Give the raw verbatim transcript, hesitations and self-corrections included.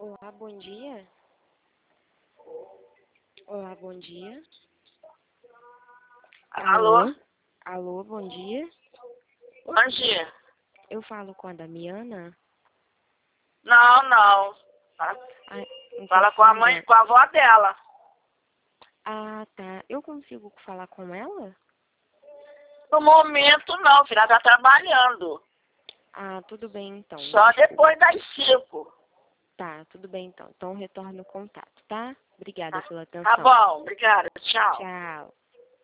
Olá, bom dia. Olá, bom dia. Alô? Alô, bom dia. Bom dia. Eu falo com a Damiana. Não, não. Tá? Ah, então Fala se com a não me mãe, engano. com a avó dela. Ah, tá. Eu consigo falar com ela? No momento não, filha, ela tá trabalhando. Ah, tudo bem então. Só depois das cinco. Tá, tudo bem então. Então retorno o contato, tá? Obrigada Tá, pela tá atenção. bom, obrigada. Tchau. Tchau.